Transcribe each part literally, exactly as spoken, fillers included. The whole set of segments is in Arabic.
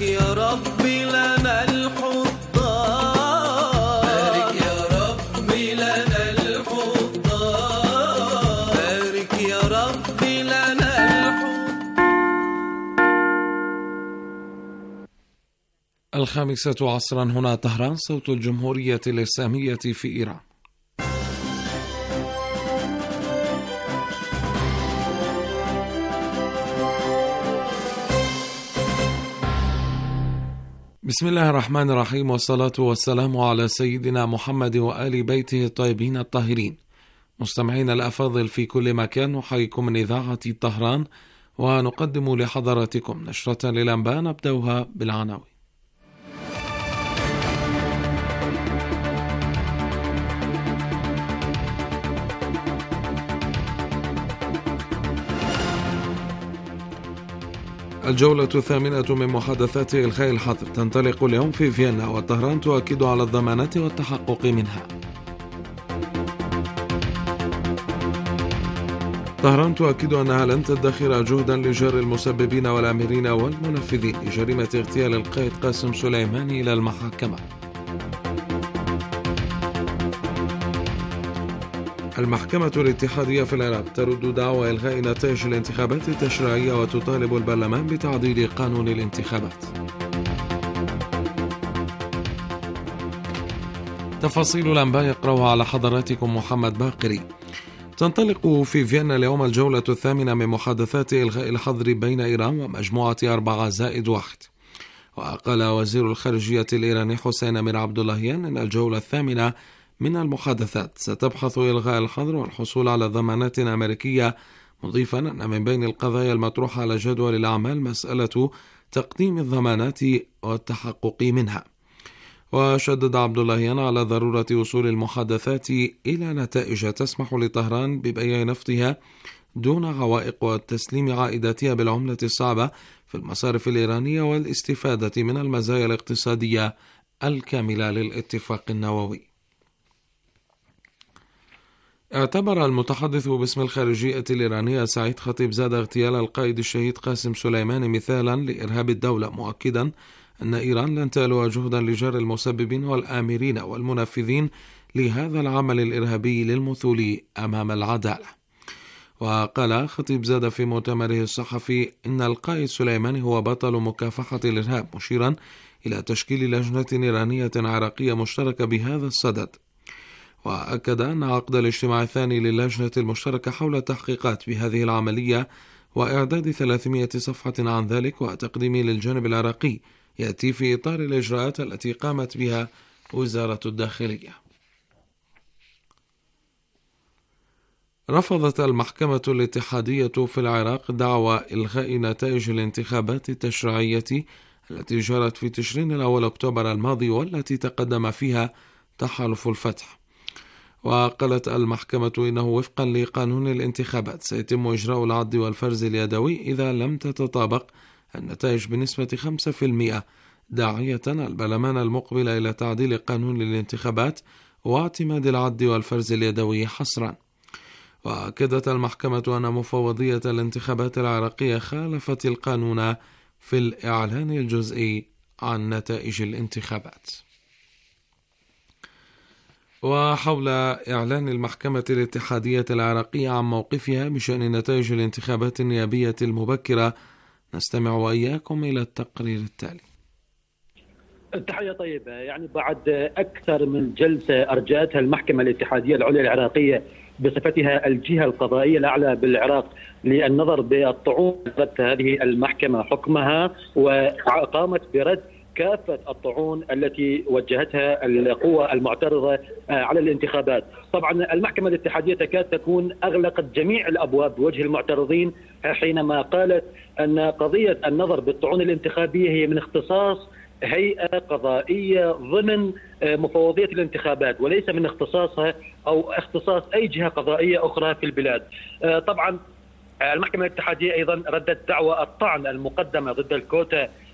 بارك يا ربي لنا الحضان، بارك يا ربي لنا الحضان، بارك يا ربي لنا الحضان. الخامسة عصرا هنا طهران، صوت الجمهورية الإسلامية في إيران. بسم الله الرحمن الرحيم، والصلاة والسلام على سيدنا محمد وآل بيته الطيبين الطاهرين. مستمعين الأفاضل في كل مكان، نحييكم من إذاعة طهران ونقدم لحضراتكم نشرة للأنباء نبدأها بالعناوين. الجولة الثامنة من محادثات إلغاء الحظر تنطلق اليوم في فيينا، وطهران تؤكد على الضمانات والتحقق منها. طهران تؤكد أنها لن تدخر جهدا لجر المسببين والآمرين والمنفذين لجريمة اغتيال القائد قاسم سليماني إلى المحاكمة. المحكمة الاتحادية في العراق ترد دعوى إلغاء نتائج الانتخابات التشريعية وتطالب البرلمان بتعديل قانون الانتخابات. تفاصيل الأنباء يقرأها على حضراتكم محمد باقري. تنطلق في فيينا اليوم الجولة الثامنة من محادثات إلغاء الحظر بين إيران ومجموعة أربعة زائد واحد. وقال وزير الخارجية الإيراني حسين أمير عبد اللهيان أن الجولة الثامنة من المحادثات ستبحث إلغاء الحظر والحصول على ضمانات أمريكية، مضيفا أن من بين القضايا المطروحة على جدول الأعمال مسألة تقديم الضمانات والتحقق منها. وشدد عبد اللهيان على ضرورة وصول المحادثات إلى نتائج تسمح لطهران ببيع نفطها دون عوائق وتسليم عائداتها بالعملة الصعبة في المصارف الإيرانية والاستفادة من المزايا الاقتصادية الكاملة للاتفاق النووي. اعتبر المتحدث باسم الخارجية الإيرانية سعيد خطيب زاد اغتيال القائد الشهيد قاسم سليماني مثالا لإرهاب الدولة، مؤكدا أن إيران لن تألو جهدا لجر المسببين والآمرين والمنفذين لهذا العمل الإرهابي للمثول أمام العدالة. وقال خطيب زاد في مؤتمره الصحفي إن القائد سليماني هو بطل مكافحة الإرهاب، مشيرا إلى تشكيل لجنة إيرانية عراقية مشتركة بهذا الصدد. وأكد أن عقد الاجتماع الثاني للجنة المشتركة حول التحقيقات بهذه العملية وإعداد ثلاثمائة صفحة عن ذلك وتقديمه للجانب العراقي يأتي في إطار الإجراءات التي قامت بها وزارة الداخلية. رفضت المحكمة الاتحادية في العراق دعوى إلغاء نتائج الانتخابات التشريعية التي جرت في تشرين الأول أكتوبر الماضي والتي تقدم فيها تحالف الفتح. وقالت المحكمة إنه وفقا لقانون الانتخابات سيتم إجراء العد والفرز اليدوي إذا لم تتطابق النتائج بنسبة خمسة بالمئة، داعية البرلمان المقبل إلى تعديل قانون الانتخابات واعتماد العد والفرز اليدوي حصرا. وأكدت المحكمة أن مفوضية الانتخابات العراقية خالفت القانون في الإعلان الجزئي عن نتائج الانتخابات. وحول إعلان المحكمة الاتحادية العراقية عن موقفها بشأن نتائج الانتخابات النيابية المبكرة، نستمع وإياكم إلى التقرير التالي. التحية طيبة. يعني بعد أكثر من جلسة أرجأتها المحكمة الاتحادية العليا العراقية بصفتها الجهة القضائية الأعلى بالعراق للنظر بالطعون، هذه المحكمة حكمها وقامت برد كافة الطعون التي وجهتها القوى المعترضة على الانتخابات. طبعا المحكمة الاتحادية تكاد تكون أغلقت جميع الأبواب بوجه المعترضين حينما قالت أن قضية النظر بالطعون الانتخابية هي من اختصاص هيئة قضائية ضمن مفوضية الانتخابات وليس من اختصاصها أو اختصاص أي جهة قضائية أخرى في البلاد. طبعا المحكمة الاتحادية أيضا ردت دعوى الطعن المقدمة ضد الكوتا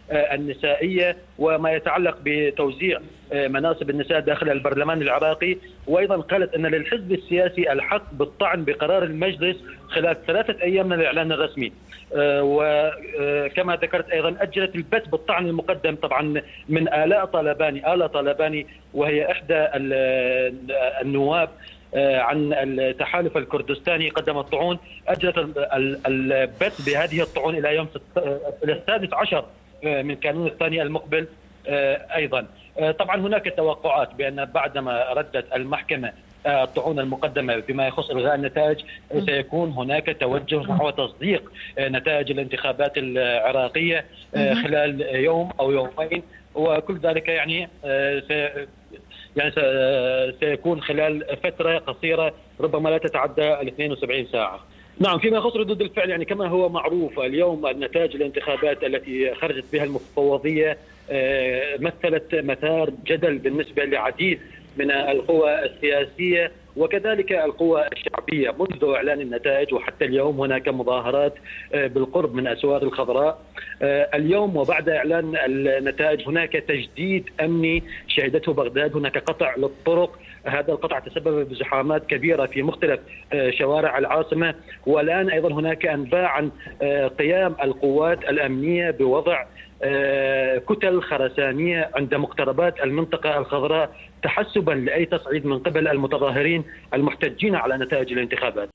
النسائية وما يتعلق بتوزيع مناصب النساء داخل البرلمان العراقي. وأيضا قالت أن للحزب السياسي الحق بالطعن بقرار المجلس خلال ثلاثة أيام من الإعلان الرسمي. وكما ذكرت أيضا أجلت البت بالطعن المقدم طبعا من آلاء طلباني آلاء طلباني وهي إحدى النواب عن التحالف الكردستاني قدمت طعون. أجلت البت بهذه الطعون إلى يوم السادس عشر من كانون الثاني المقبل. أيضا طبعا هناك توقعات بأن بعدما ردت المحكمة الطعون المقدمة بما يخص إلغاء النتائج سيكون هناك توجه نحو تصديق نتائج الانتخابات العراقية خلال يوم أو يومين، وكل ذلك يعني يعني سيكون خلال فترة قصيرة ربما لا تتعدى ال اثنين وسبعين ساعة. نعم، فيما يخص ردود الفعل يعني كما هو معروف اليوم نتائج الانتخابات التي خرجت بها المفوضية مثلت مثار جدل بالنسبة لعديد من القوى السياسية وكذلك القوى الشعبية منذ إعلان النتائج، وحتى اليوم هناك مظاهرات بالقرب من أسواق الخضراء. اليوم وبعد إعلان النتائج هناك تجديد أمني شهدته بغداد، هناك قطع للطرق، هذا القطع تسبب بزحامات كبيرة في مختلف شوارع العاصمة. والآن أيضا هناك أنباء عن قيام القوات الأمنية بوضع كتل خرسانية عند مقتربات المنطقة الخضراء تحسبا لأي تصعيد من قبل المتظاهرين المحتجين على نتائج الانتخابات.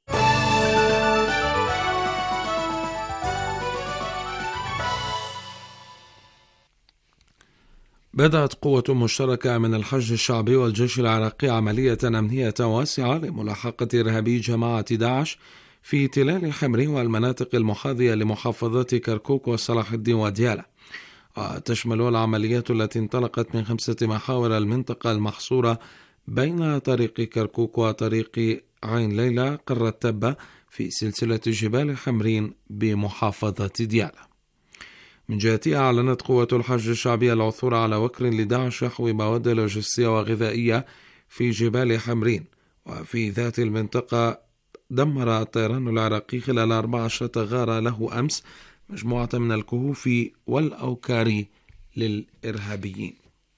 بدأت قوة مشتركة من الحشد الشعبي والجيش العراقي عملية أمنية واسعة لملاحقة إرهابي جماعة داعش في تلال حمري والمناطق المحاذية لمحافظات كركوك وصلاح الدين وديالى. وتشمل العمليات التي انطلقت من خمسة محاور المنطقة المحصورة بين طريق كركوك وطريق عين ليلى قرة تبة في سلسلة جبال حمرين بمحافظة ديالى. من جهتها أعلنت قوة الحشد الشعبي العثور على وكر لداعش يحوي مواد لوجستية وغذائية في جبال حمرين، وفي ذات المنطقة دمر الطيران العراقي خلال أربع عشرة غارة له أمس مجموعة من الكهوف والأوكار للإرهابيين.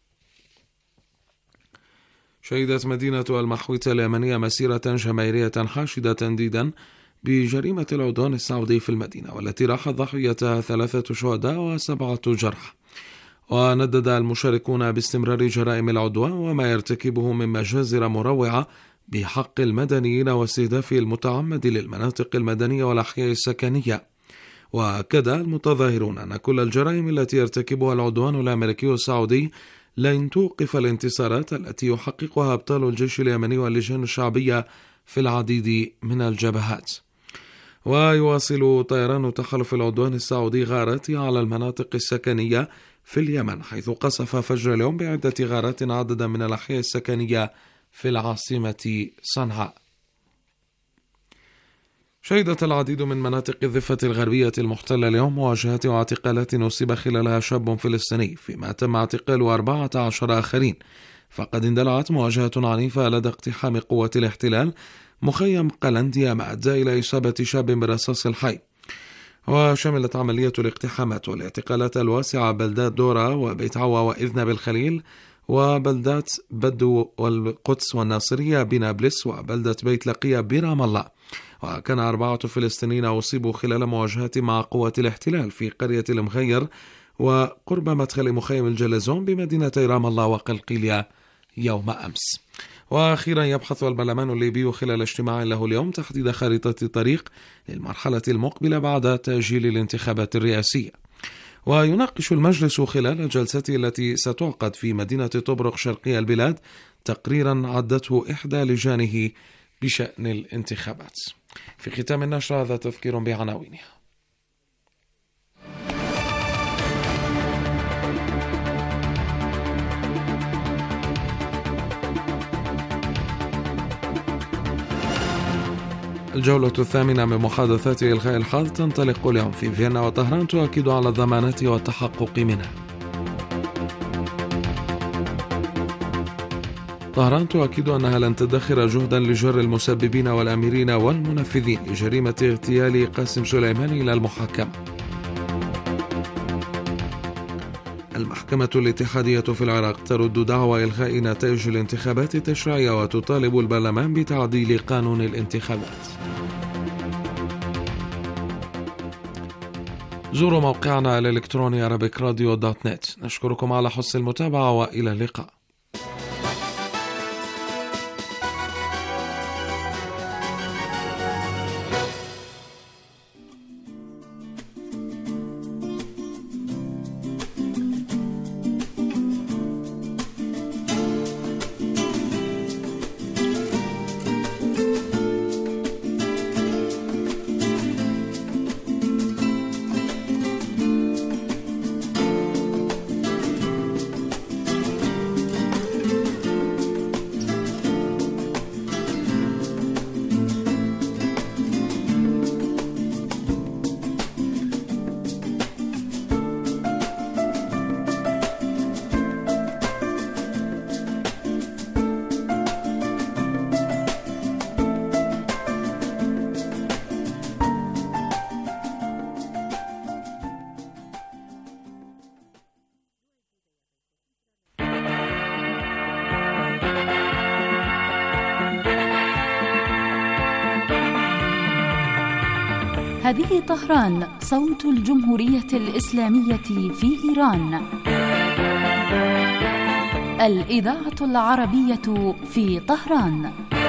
شهدت مدينة المحويت اليمنية مسيرة جماهيرية حاشدة تنديدا بجريمة العدوان السعودي في المدينة، والتي راح ضحيتها ثلاثة شهداء وسبعة جرحى. وندد المشاركون باستمرار جرائم العدوان وما يرتكبه من مجازر مروعة بحق المدنيين واستهداف المتعمد للمناطق المدنية والأحياء السكنية. وأكد المتظاهرون أن كل الجرائم التي يرتكبها العدوان الأمريكي والسعودي لن توقف الانتصارات التي يحققها أبطال الجيش اليمني واللجان الشعبية في العديد من الجبهات. ويواصل طيران تحالف العدوان السعودي غاراته على المناطق السكنية في اليمن، حيث قصف فجر اليوم بعدة غارات عددا من الأحياء السكنية في العاصمة صنعاء. شهدت العديد من مناطق الضفة الغربية المحتلة اليوم مواجهات واعتقالات أصيب خلالها شاب فلسطيني، فيما تم اعتقال أربعة عشر آخرين. فقد اندلعت مواجهة عنيفة لدى اقتحام قوة الاحتلال مخيم قلنديا ما أدى إلى إصابة شاب برصاص الحي. وشملت عملية الاقتحامات والاعتقالات الواسعة بلدات دورة وبيت عوا وإذنب الخليل وبلدات بدو والقدس والناصرية بنابلس وبلدة بيت لقية برام الله. وكان أربعة فلسطينيين أصيبوا خلال مواجهات مع قوة الاحتلال في قرية المغير وقرب مدخل مخيم الجلزون بمدينتي رام الله وقلقيلية يوم أمس. وأخيرا يبحث البرلمان الليبي خلال اجتماع له اليوم تحديد خريطة طريق للمرحلة المقبلة بعد تأجيل الانتخابات الرئاسية. ويناقش المجلس خلال جلسته التي ستعقد في مدينة طبرق شرقي البلاد تقريرا عدته إحدى لجانه بشأن الانتخابات. في ختام النشر هذا تذكير بعناوينها. الجولة الثامنة من محادثات إلغاء الحظر تنطلق اليوم في فيينا، وطهران تؤكد على الضمانات والتحقق منها. طهران تؤكد أنها لن تدخر جهدا لجر المسببين والأميرين والمنفذين لجريمة اغتيال قاسم سليماني إلى المحاكمة. المحكمة الاتحادية في العراق ترد دعوى إلغاء نتائج الانتخابات التشريعية وتطالب البرلمان بتعديل قانون الانتخابات. زوروا موقعنا الإلكتروني عربيك راديو دوت نت. نشكركم على حسن المتابعة وإلى اللقاء. هذه طهران، صوت الجمهورية الإسلامية في إيران. الإذاعة العربية في طهران.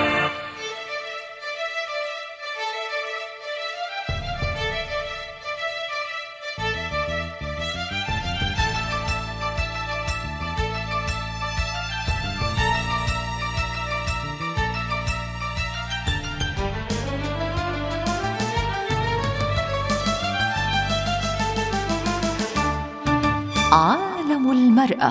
عالم المرأة.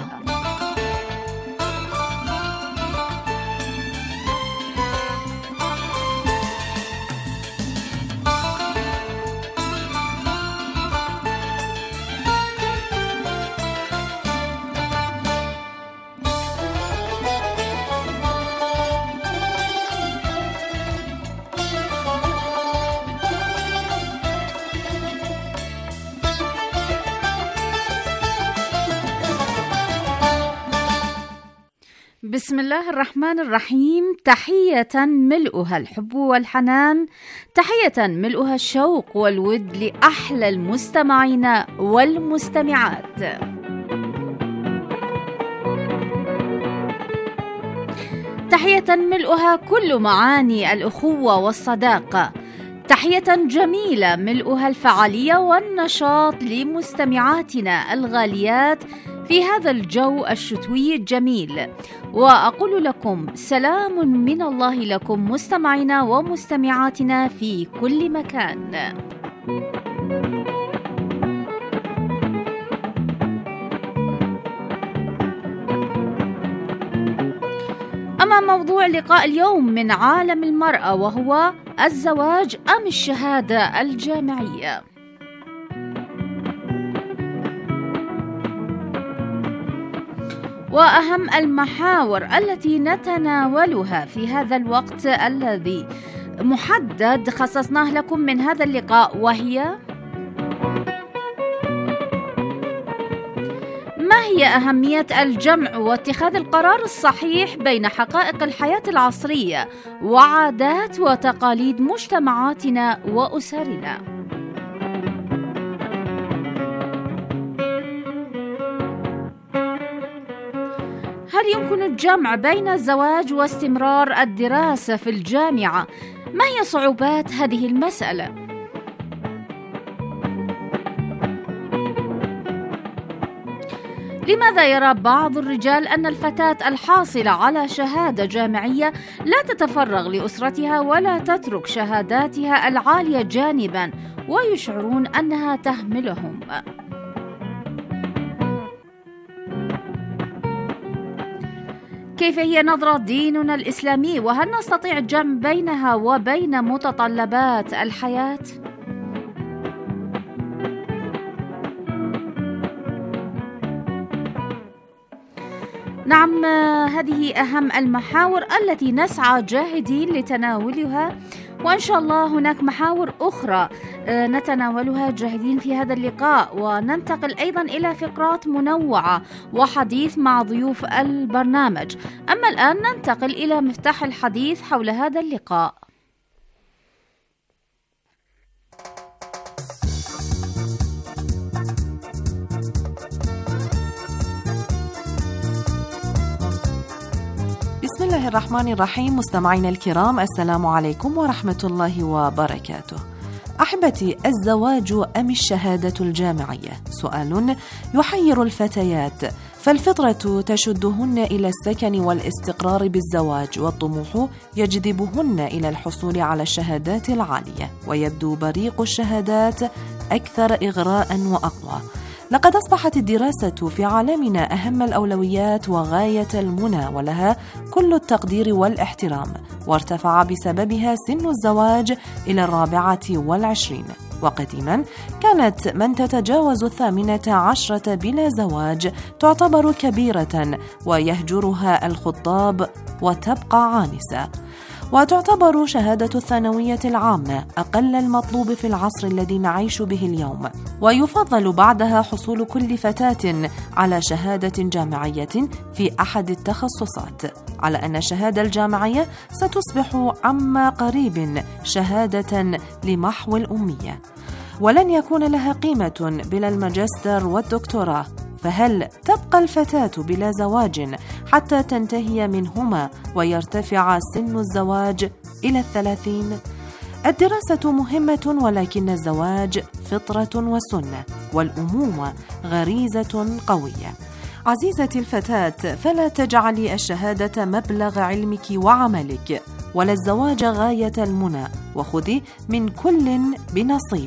بسم الله الرحمن الرحيم. تحية ملؤها الحب والحنان، تحية ملؤها الشوق والود لأحلى المستمعين والمستمعات. تحية ملؤها كل معاني الأخوة والصداقة، تحية جميلة ملؤها الفعالية والنشاط لمستمعاتنا الغاليات في هذا الجو الشتوي الجميل، وأقول لكم سلام من الله لكم مستمعينا ومستمعاتنا في كل مكان. أما موضوع لقاء اليوم من عالم المرأة، وهو الزواج أم الشهادة الجامعية. وأهم المحاور التي نتناولها في هذا الوقت الذي محدد خصصناه لكم من هذا اللقاء، وهي: ما هي أهمية الجمع واتخاذ القرار الصحيح بين حقائق الحياة العصرية وعادات وتقاليد مجتمعاتنا وأسرنا؟ هل يمكن الجمع بين الزواج واستمرار الدراسة في الجامعة؟ ما هي صعوبات هذه المسألة؟ لماذا يرى بعض الرجال أن الفتاة الحاصلة على شهادة جامعية لا تتفرغ لأسرتها ولا تترك شهاداتها العالية جانباً ويشعرون أنها تهملهم؟ كيف هي نظرة ديننا الإسلامي؟ وهل نستطيع الجمع بينها وبين متطلبات الحياة؟ نعم، هذه أهم المحاور التي نسعى جاهدين لتناولها وإن شاء الله هناك محاور أخرى نتناولها جاهدين في هذا اللقاء، وننتقل أيضا إلى فقرات منوعة وحديث مع ضيوف البرنامج. أما الآن ننتقل إلى مفتاح الحديث حول هذا اللقاء. بسم الله الرحمن الرحيم. مستمعينا الكرام، السلام عليكم ورحمة الله وبركاته. أحبتي، الزواج أم الشهادة الجامعية؟ سؤال يحير الفتيات، فالفطرة تشدهن إلى السكن والاستقرار بالزواج، والطموح يجذبهن إلى الحصول على الشهادات العالية، ويبدو بريق الشهادات أكثر إغراء وأقوى. لقد أصبحت الدراسة في عالمنا أهم الأولويات وغاية المنى، ولها كل التقدير والاحترام، وارتفع بسببها سن الزواج إلى الرابعة والعشرين. وقديما كانت من تتجاوز الثامنة عشرة بلا زواج تعتبر كبيرة ويهجرها الخطاب وتبقى عانسة. وتعتبر شهادة الثانوية العامة أقل المطلوب في العصر الذي نعيش به اليوم، ويفضل بعدها حصول كل فتاة على شهادة جامعية في أحد التخصصات، على أن الشهادة الجامعية ستصبح عما قريب شهادة لمحو الأمية، ولن يكون لها قيمة بلا الماجستير والدكتوراه. فهل تبقى الفتاة بلا زواج حتى تنتهي منهما ويرتفع سن الزواج إلى الثلاثين؟ الدراسة مهمة، ولكن الزواج فطرة وسنة، والأمومة غريزة قوية. عزيزتي الفتاة، فلا تجعلي الشهادة مبلغ علمك وعملك، ولا الزواج غاية المنى، وخذي من كل بنصيب.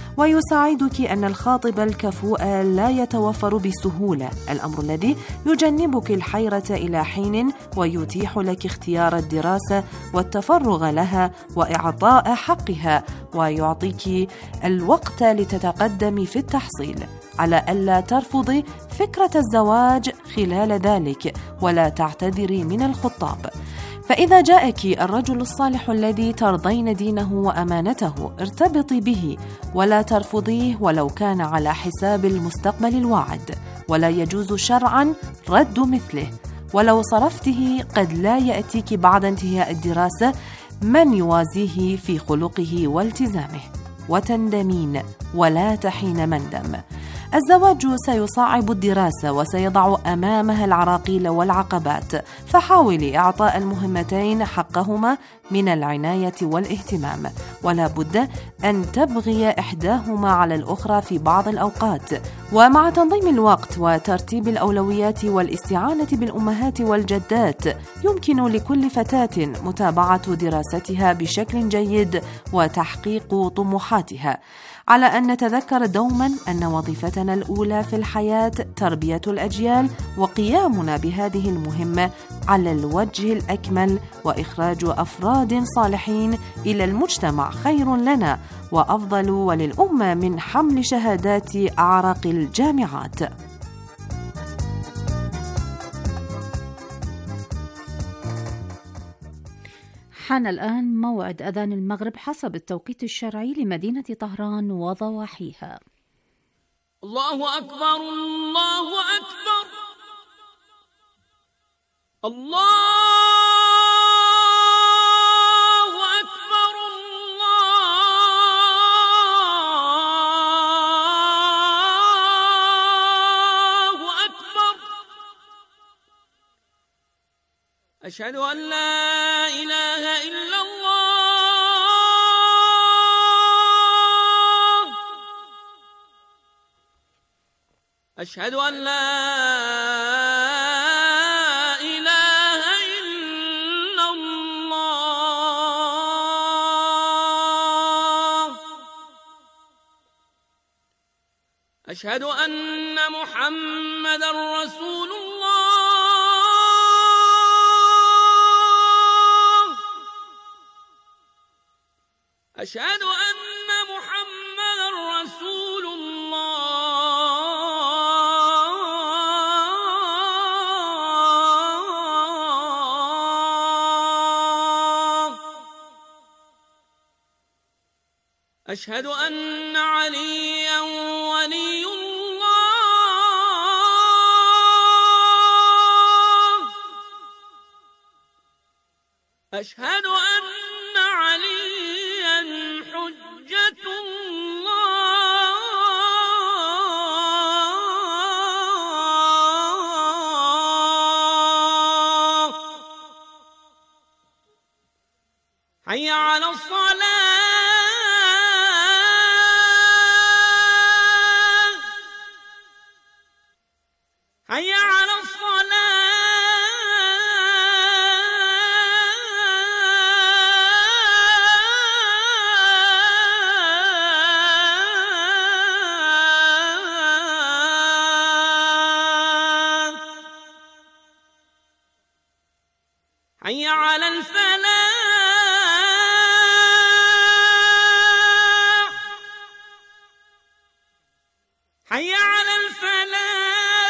ويساعدك أن الخاطب الكفؤ لا يتوفر بسهولة، الأمر الذي يجنبك الحيرة إلى حين، ويتيح لك اختيار الدراسة والتفرغ لها وإعطاء حقها، ويعطيك الوقت لتتقدمي في التحصيل، على ألا ترفضي فكرة الزواج خلال ذلك، ولا تعتذري من الخطاب. فإذا جاءك الرجل الصالح الذي ترضين دينه وأمانته، ارتبطي به ولا ترفضيه ولو كان على حساب المستقبل الواعد، ولا يجوز شرعا رد مثله. ولو صرفته قد لا يأتيك بعد انتهاء الدراسة من يوازيه في خلقه والتزامه، وتندمين ولا تحين مندم. الزواج سيصعب الدراسة وسيضع أمامها العراقيل والعقبات، فحاولي إعطاء المهمتين حقهما من العناية والاهتمام، ولا بد أن تبغي إحداهما على الأخرى في بعض الأوقات. ومع تنظيم الوقت وترتيب الأولويات والاستعانة بالأمهات والجدات، يمكن لكل فتاة متابعة دراستها بشكل جيد وتحقيق طموحاتها، على أن نتذكر دوما أن وظيفتنا الأولى في الحياة تربية الأجيال، وقيامنا بهذه المهمة على الوجه الأكمل، وإخراج أفراد صالحين إلى المجتمع خير لنا وأفضل وللأمة من حمل شهادات أعراق الجامعات. حان الآن موعد أذان المغرب حسب التوقيت الشرعي لمدينة طهران وضواحيها. الله أكبر، الله أكبر، الله أكبر، الله أكبر. أشهد أن لا إله إلا الله، أشهد أن لا إله إلا الله، أشهد أن محمدًا رسول الله، أشهد أن محمدًا رسول الله. أشهد أن عليا ولي الله. أشهد أن عليا حجة الله. حي على الصلاة. حي على الصلاة. حي على الفلاح. حي على الفلاح.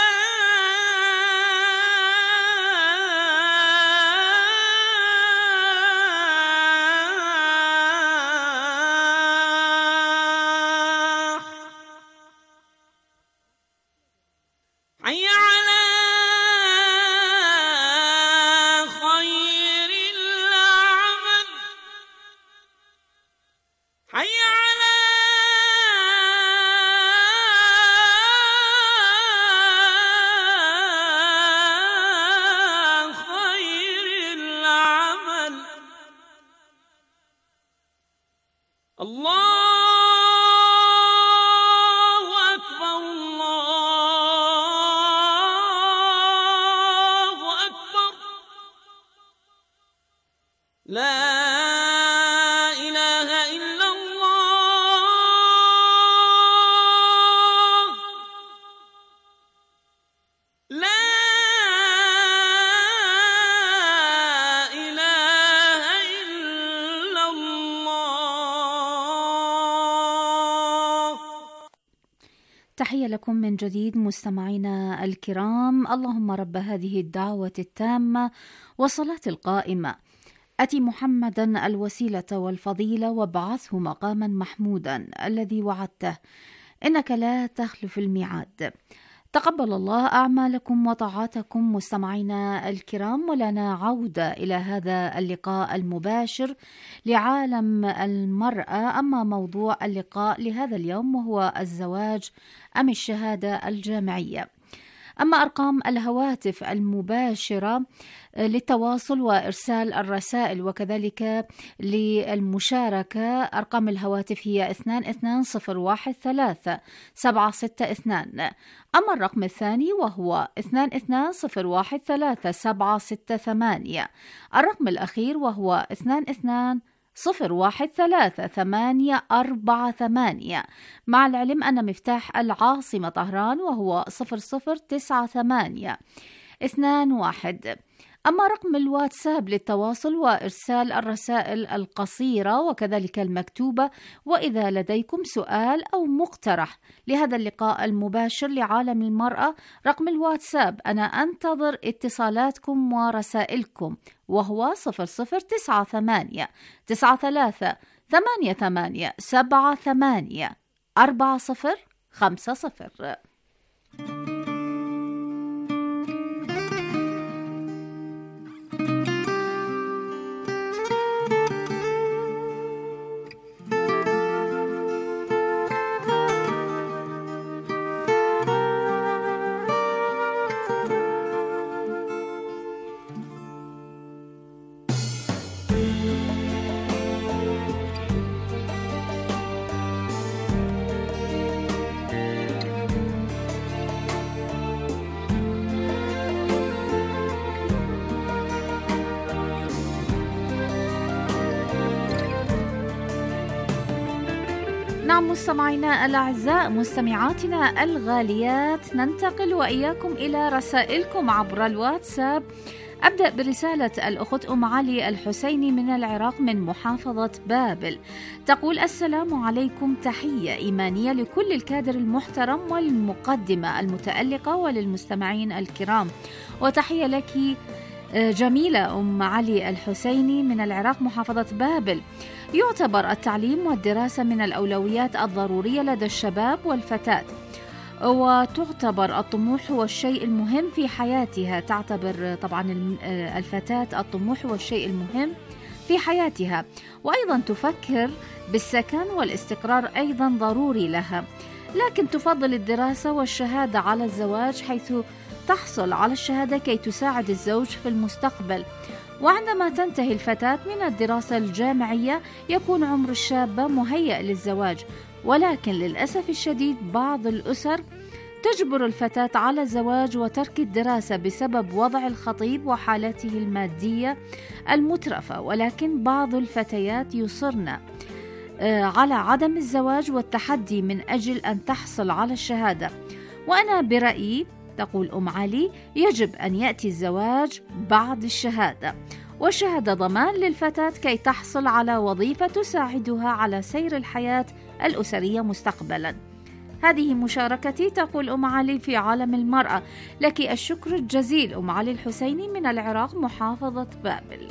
حي على خير العمل. حي على خير العمل. الله أكبر. الله أكبر. لا إله إلا الله. لا إله إلا الله. تحية لكم من جديد مستمعينا الكرام. اللهم رب هذه الدعوة التامة والصلاة القائمة أتي محمدا الوسيلة والفضيلة وابعثه مقاما محمودا الذي وعدته إنك لا تخلف الميعاد. تقبل الله أعمالكم وطاعاتكم مستمعينا الكرام، ولنا عودة إلى هذا اللقاء المباشر لعالم المرأة. أما موضوع اللقاء لهذا اليوم وهو الزواج أم الشهادة الجامعية. أما أرقام الهواتف المباشرة للتواصل وإرسال الرسائل وكذلك للمشاركة، أرقام الهواتف هي اثنان اثنان صفر واحد ثلاثة سبعة ستة اثنان. أما الرقم الثاني وهو اثنان اثنان صفر واحد ثلاثة سبعة ستة ثمانية. الرقم الأخير وهو اثنان اثنان صفر واحد ثلاثة ثمانية أربعة ثمانية، مع العلم أن مفتاح العاصمة طهران وهو صفر صفر تسعة ثمانية اثنان واحد. أما رقم الواتساب للتواصل وإرسال الرسائل القصيرة وكذلك المكتوبة، وإذا لديكم سؤال أو مقترح لهذا اللقاء المباشر لعالم المرأة، رقم الواتساب أنا أنتظر اتصالاتكم ورسائلكم وهو صفر صفر تسعة ثمانية تسعة ثلاثة ثمانية ثمانية سبعة ثمانية أربعة صفر خمسة صفر. نعم مستمعينا الأعزاء، مستمعاتنا الغاليات، ننتقل وإياكم إلى رسائلكم عبر الواتساب. أبدأ برسالة الأخت أم علي الحسيني من العراق من محافظة بابل. تقول: السلام عليكم، تحية إيمانية لكل الكادر المحترم والمقدمة المتألقة وللمستمعين الكرام، وتحية لك جميلة أم علي الحسيني من العراق محافظة بابل: يعتبر التعليم والدراسة من الأولويات الضرورية لدى الشباب والفتاة، وتعتبر الطموح هو الشيء المهم في حياتها. تعتبر طبعا الفتاة الطموح هو الشيء المهم في حياتها، وأيضا تفكر بالسكن والاستقرار أيضا ضروري لها، لكن تفضل الدراسة والشهادة على الزواج، حيث تحصل على الشهادة كي تساعد الزوج في المستقبل. وعندما تنتهي الفتاة من الدراسة الجامعية يكون عمر الشابة مهيأ للزواج، ولكن للأسف الشديد بعض الأسر تجبر الفتاة على الزواج وترك الدراسة بسبب وضع الخطيب وحالته المادية المترفة، ولكن بعض الفتيات يصرن على عدم الزواج والتحدي من أجل أن تحصل على الشهادة. وأنا برأيي، تقول أم علي، يجب أن يأتي الزواج بعد الشهادة، والشهادة ضمان للفتاة كي تحصل على وظيفة تساعدها على سير الحياة الأسرية مستقبلا. هذه مشاركتي، تقول أم علي، في عالم المرأة. لك الشكر الجزيل أم علي الحسيني من العراق محافظة بابل.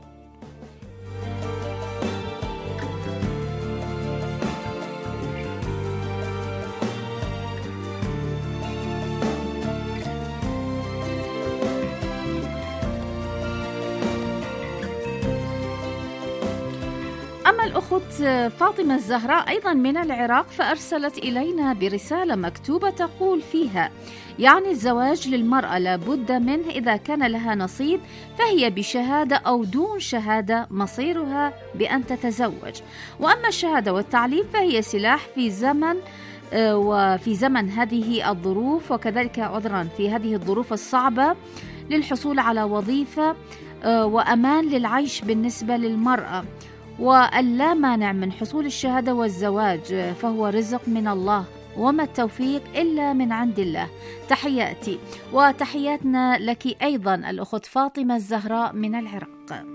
أما الأخت فاطمة الزهراء أيضا من العراق فأرسلت إلينا برسالة مكتوبة تقول فيها: يعني الزواج للمرأة لابد منه، إذا كان لها نصيب فهي بشهادة أو دون شهادة مصيرها بأن تتزوج، وأما الشهادة والتعليم فهي سلاح في زمن وفي زمن هذه الظروف، وكذلك عذرا في هذه الظروف الصعبة للحصول على وظيفة وأمان للعيش بالنسبة للمرأة، واللا مانع من حصول الشهادة والزواج، فهو رزق من الله وما التوفيق إلا من عند الله. تحياتي وتحياتنا لك أيضا الأخت فاطمة الزهراء من العراق.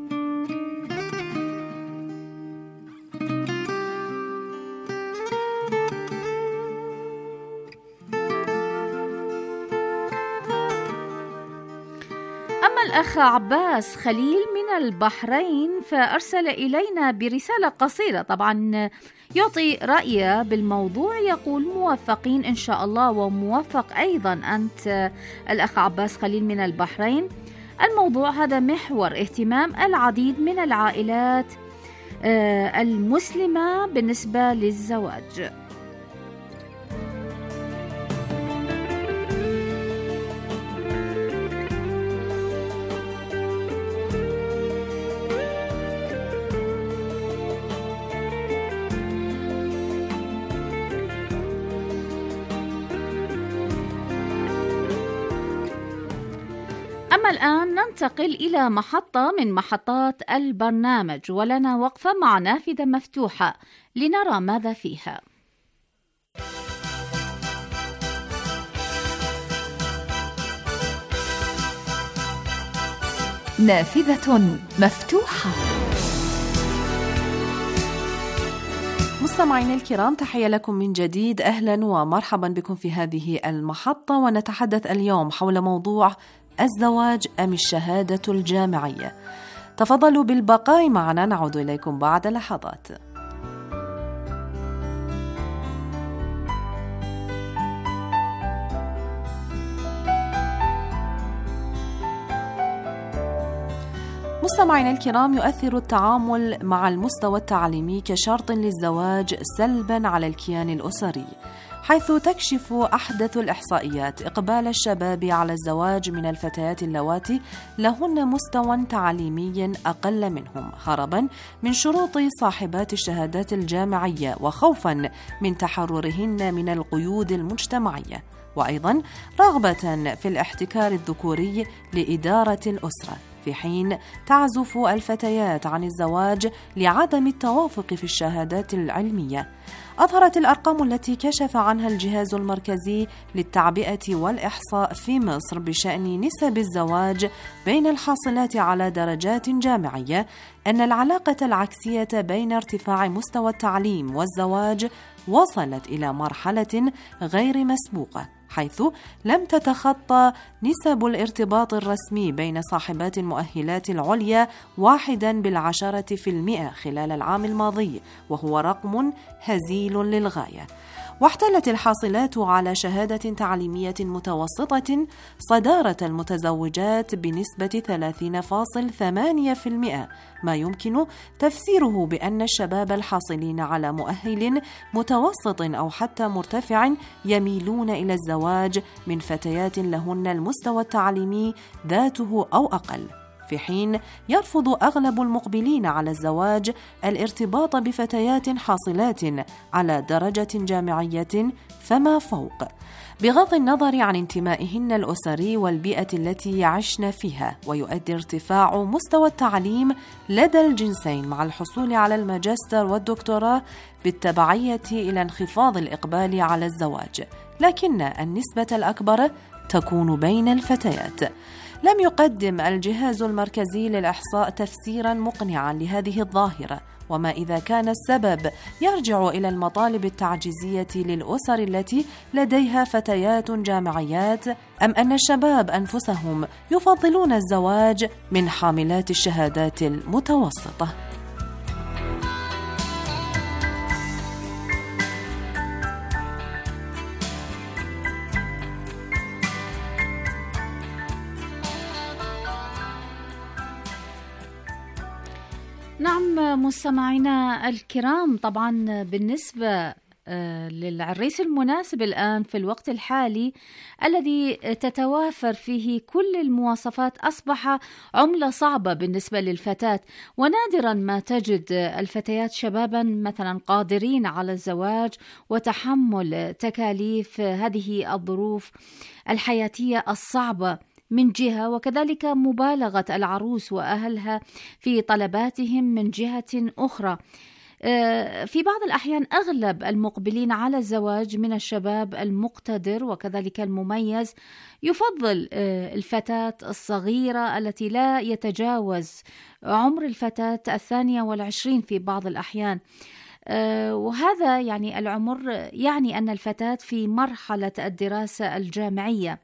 أما الأخ عباس خليل من البحرين فأرسل إلينا برسالة قصيرة، طبعا يعطي رأيه بالموضوع، يقول: موفقين إن شاء الله، وموفق أيضا أنت الأخ عباس خليل من البحرين. الموضوع هذا محور اهتمام العديد من العائلات المسلمة بالنسبة للزواج. أما الآن ننتقل إلى محطة من محطات البرنامج، ولنا وقفة مع نافذة مفتوحة لنرى ماذا فيها. نافذة مفتوحة. مستمعينا الكرام، تحية لكم من جديد، أهلا ومرحبا بكم في هذه المحطة، ونتحدث اليوم حول موضوع الزواج أم الشهادة الجامعية. تفضلوا بالبقاء معنا، نعود إليكم بعد لحظات. مستمعينا الكرام، يؤثر التعامل مع المستوى التعليمي كشرط للزواج سلبا على الكيان الأسري، حيث تكشف أحدث الإحصائيات إقبال الشباب على الزواج من الفتيات اللواتي لهن مستوى تعليمي أقل منهم، هربا من شروط صاحبات الشهادات الجامعية وخوفا من تحررهن من القيود المجتمعية، وأيضا رغبة في الاحتكار الذكوري لإدارة الأسرة، في حين تعزف الفتيات عن الزواج لعدم التوافق في الشهادات العلمية. أظهرت الأرقام التي كشف عنها الجهاز المركزي للتعبئة والإحصاء في مصر بشأن نسب الزواج بين الحاصلات على درجات جامعية أن العلاقة العكسية بين ارتفاع مستوى التعليم والزواج وصلت إلى مرحلة غير مسبوقة، حيث لم تتخطى نسب الارتباط الرسمي بين صاحبات المؤهلات العليا واحدا بالعشرة في المئة خلال العام الماضي، وهو رقم هزيل للغاية. واحتلت الحاصلات على شهادة تعليمية متوسطة صدارة المتزوجات بنسبة ثلاثين فاصلة ثمانية بالمئة، ما يمكن تفسيره بأن الشباب الحاصلين على مؤهل متوسط أو حتى مرتفع يميلون إلى الزواج من فتيات لهن المستوى التعليمي ذاته أو أقل، في حين يرفض أغلب المقبلين على الزواج الارتباط بفتيات حاصلات على درجة جامعية فما فوق، بغض النظر عن انتمائهن الأسري والبيئة التي يعشن فيها. ويؤدي ارتفاع مستوى التعليم لدى الجنسين مع الحصول على الماجستير والدكتوراه بالتبعية إلى انخفاض الإقبال على الزواج، لكن النسبة الأكبر تكون بين الفتيات. لم يقدم الجهاز المركزي للإحصاء تفسيرا مقنعا لهذه الظاهرة، وما إذا كان السبب يرجع إلى المطالب التعجيزية للأسر التي لديها فتيات جامعيات، أم أن الشباب أنفسهم يفضلون الزواج من حاملات الشهادات المتوسطة. نعم مستمعينا الكرام، طبعا بالنسبة للعريس المناسب الآن في الوقت الحالي الذي تتوافر فيه كل المواصفات أصبح عملة صعبة بالنسبة للفتاة، ونادرا ما تجد الفتيات شبابا مثلا قادرين على الزواج وتحمل تكاليف هذه الظروف الحياتية الصعبة من جهة، وكذلك مبالغة العروس وأهلها في طلباتهم من جهة أخرى. في بعض الأحيان أغلب المقبلين على الزواج من الشباب المقتدر وكذلك المميز يفضل الفتاة الصغيرة التي لا يتجاوز عمر الفتاة الثانية والعشرين في بعض الأحيان، وهذا يعني العمر يعني أن الفتاة في مرحلة الدراسة الجامعية.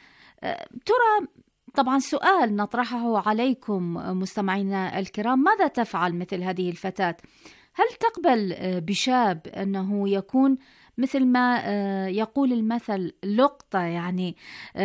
ترى طبعا سؤال نطرحه عليكم مستمعينا الكرام: ماذا تفعل مثل هذه الفتاة؟ هل تقبل بشاب أنه يكون مثل ما يقول المثل لقطة يعني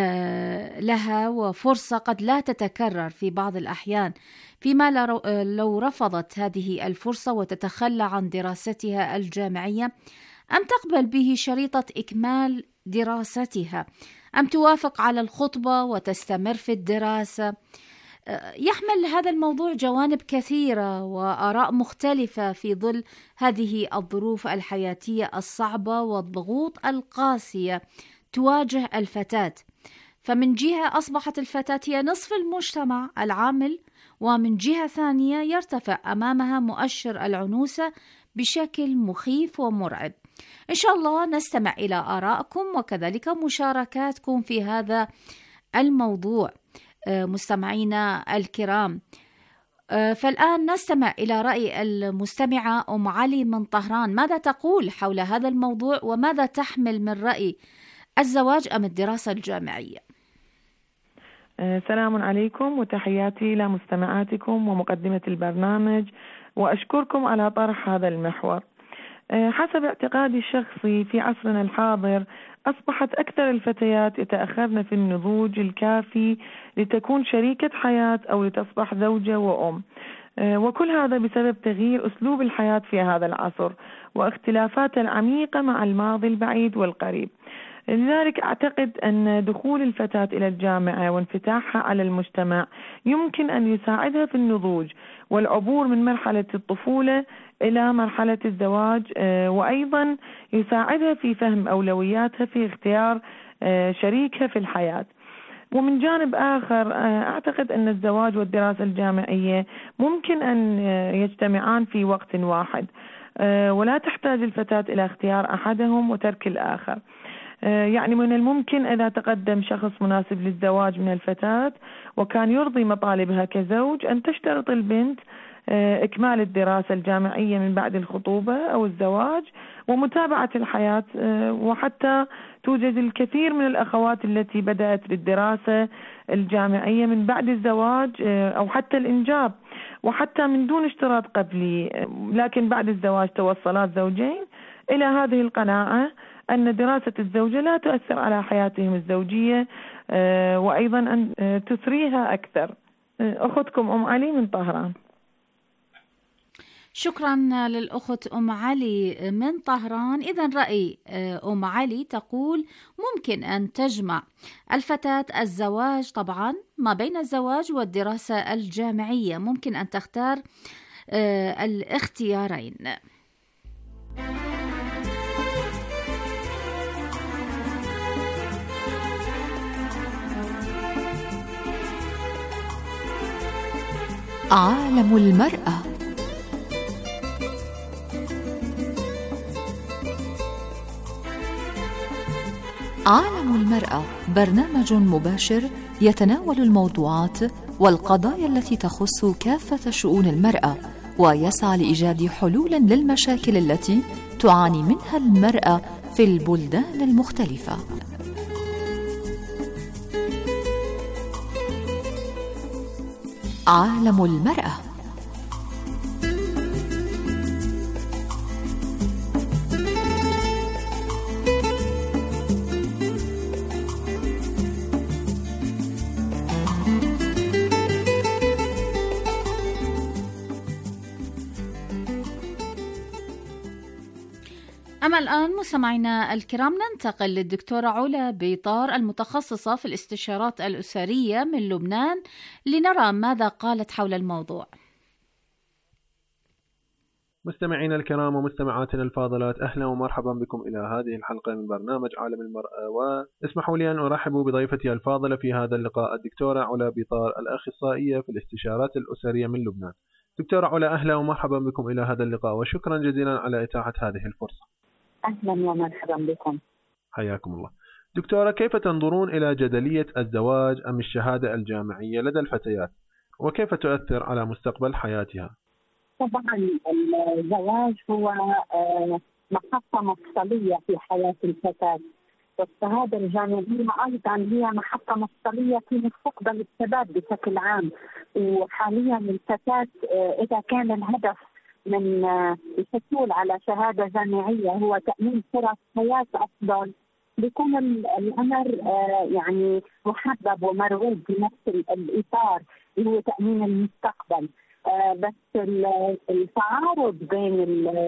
لها وفرصة قد لا تتكرر في بعض الأحيان، فيما لو رفضت هذه الفرصة وتتخلى عن دراستها الجامعية؟ أم تقبل به شريطة إكمال دراستها؟ أم توافق على الخطبة وتستمر في الدراسة؟ يحمل هذا الموضوع جوانب كثيرة وآراء مختلفة في ظل هذه الظروف الحياتية الصعبة والضغوط القاسية تواجه الفتاة. فمن جهة أصبحت الفتاة هي نصف المجتمع العامل، ومن جهة ثانية يرتفع أمامها مؤشر العنوسة بشكل مخيف ومرعب. إن شاء الله نستمع إلى آرائكم وكذلك مشاركاتكم في هذا الموضوع مستمعينا الكرام. فالآن نستمع إلى رأي المستمعة أم علي من طهران. ماذا تقول حول هذا الموضوع وماذا تحمل من رأي الزواج أم الدراسة الجامعية؟ سلام عليكم وتحياتي لمستمعاتكم ومقدمة البرنامج، وأشكركم على طرح هذا المحور. حسب اعتقادي الشخصي في عصرنا الحاضر أصبحت أكثر الفتيات يتأخرن في النضوج الكافي لتكون شريكة حياة أو لتصبح زوجة وأم، وكل هذا بسبب تغيير أسلوب الحياة في هذا العصر واختلافات العميقة مع الماضي البعيد والقريب. لذلك أعتقد أن دخول الفتاة إلى الجامعة وانفتاحها على المجتمع يمكن أن يساعدها في النضوج والعبور من مرحلة الطفولة إلى مرحلة الزواج، وأيضا يساعدها في فهم أولوياتها في اختيار شريكها في الحياة. ومن جانب آخر أعتقد أن الزواج والدراسة الجامعية ممكن أن يجتمعان في وقت واحد، ولا تحتاج الفتاة إلى اختيار أحدهم وترك الآخر. يعني من الممكن إذا تقدم شخص مناسب للزواج من الفتاة وكان يرضي مطالبها كزوج أن تشترط البنت إكمال الدراسة الجامعية من بعد الخطوبة أو الزواج ومتابعة الحياة. وحتى توجد الكثير من الأخوات التي بدأت بالدراسة الجامعية من بعد الزواج أو حتى الإنجاب، وحتى من دون اشتراط قبلي، لكن بعد الزواج توصلات زوجين إلى هذه القناعة أن دراسة الزوجة لا تؤثر على حياتهم الزوجية، وأيضا أن تثريها أكثر. أختكم أم علي من طهران. شكرا للأخت أم علي من طهران. إذن رأي أم علي تقول ممكن أن تجمع الفتاة الزواج طبعا ما بين الزواج والدراسة الجامعية، ممكن أن تختار الاختيارين. عالم المرأة. عالم المرأة برنامج مباشر يتناول الموضوعات والقضايا التي تخص كافة شؤون المرأة، ويسعى لإيجاد حلول للمشاكل التي تعاني منها المرأة في البلدان المختلفة. عالم المرأة. أما الآن مستمعينا الكرام ننتقل للدكتورة علا بيطار المتخصصة في الاستشارات الأسرية من لبنان لنرى ماذا قالت حول الموضوع. مستمعينا الكرام ومستمعاتنا الفاضلات، أهلا ومرحبا بكم إلى هذه الحلقة من برنامج عالم المرأة، واسمحوا لي أن أرحب بضيفتي الفاضلة في هذا اللقاء الدكتورة علا بيطار الأخصائية في الاستشارات الأسرية من لبنان. دكتورة علا، أهلا ومرحبا بكم إلى هذا اللقاء وشكرا جزيلا على إتاحة هذه الفرصة. أهلا ومرحبا بكم. حياكم الله. دكتورة، كيف تنظرون إلى جدلية الزواج أم الشهادة الجامعية لدى الفتيات، وكيف تؤثر على مستقبل حياتها؟ طبعا الزواج هو محطة مفصلية في حياة الفتاة، والشهادة الجامعية أيضا هي محطة مفصلية في مستقبل الشباب بشكل عام. وحاليا الفتاة إذا كان الهدف من الحصول على شهادة جامعية هو تأمين فرص حياة أفضل، بيكون الأمر يعني محبب ومرغوب بنفس الإطار اللي هو تأمين المستقبل. بس التعارض بين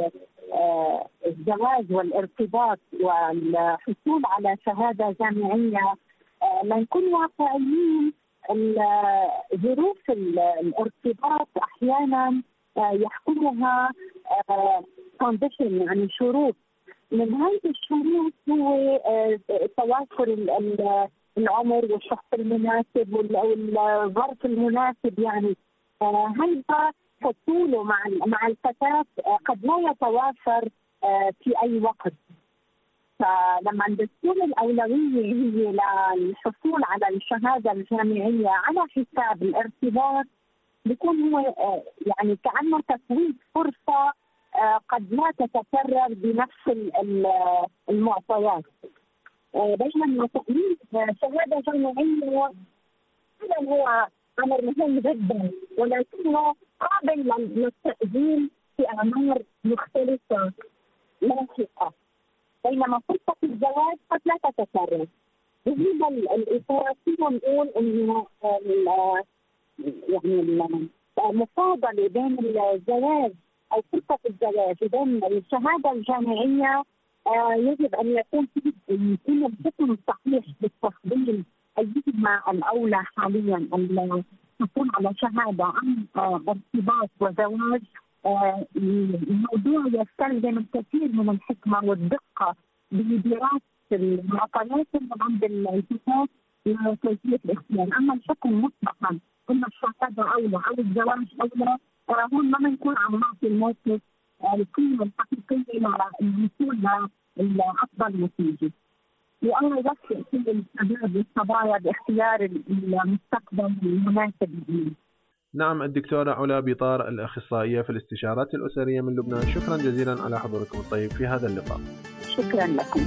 الزواج والارتباط والحصول على شهادة جامعية، لنكون واقعيين، ظروف الارتباط أحيانا يحكمها كونديشن، يعني شروط. من هذه الشروط هو توافر العمر والشخص المناسب والظرف المناسب. يعني هذا حصوله مع مع الفتاة قد لا يتوافر في أي وقت. فلما تكون الأولوية هي للحصول على الشهادة الجامعية على حساب الارتباط، بيكون هو يعني كأنه تفويت فرصة قد لا تتكرر بنفس المعطيات. بينما تأمين شهادة جامعية هذا هو أمر مهم جدا، ولكنه قابل للتقديم في أعمار مختلفة لاحقة. بينما فرصة الزواج قد لا تتكرر. بهذا الإطار نقول إنه يعني المفاضلة بين الزواج أو فرصة الزواج وبين الشهادة الجامعية يجب أن يكون في الحكم الصحيح بالتفضيل أيهما الأولى حاليا، الحصول على شهادة أم ارتباط وزواج. الموضوع يستلزم الكثير من الحكمة والدقة بدراسة المعطيات اللي عند الفتاة لكيفية الاختيار. أما الحكم مسبقا إن الشهادة أولى أو الزواج أولى، هون ما بنكون عم نعطي الموقف القيمة الحقيقية للوصول لأفضل نتيجة. وأنا يوفق كل الشباب والصبايا باختيار المستقبل المناسب لهم. نعم الدكتورة علا بيطار الأخصائية في الاستشارات الأسرية من لبنان، شكرا جزيلا على حضوركم الطيب في هذا اللقاء. شكرا لكم.